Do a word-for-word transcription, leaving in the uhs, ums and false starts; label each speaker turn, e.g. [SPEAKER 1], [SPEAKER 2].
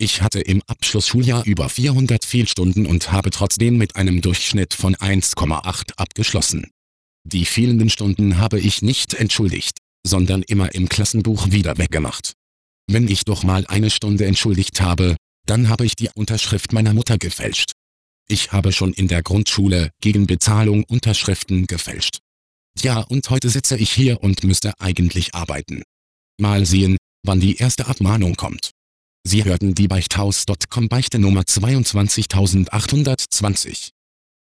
[SPEAKER 1] Ich hatte im Abschlussschuljahr über vierhundert Fehlstunden und habe trotzdem mit einem Durchschnitt von eins Komma acht abgeschlossen. Die fehlenden Stunden habe ich nicht entschuldigt, sondern immer im Klassenbuch wieder weggemacht. Wenn ich doch mal eine Stunde entschuldigt habe, dann habe ich die Unterschrift meiner Mutter gefälscht. Ich habe schon in der Grundschule gegen Bezahlung Unterschriften gefälscht. Tja, und heute sitze ich hier und müsste eigentlich arbeiten. Mal sehen, wann die erste Abmahnung kommt. Sie hörten die Beichthaus Punkt com Beichte Nummer zweiundzwanzigtausendachthundertzwanzig.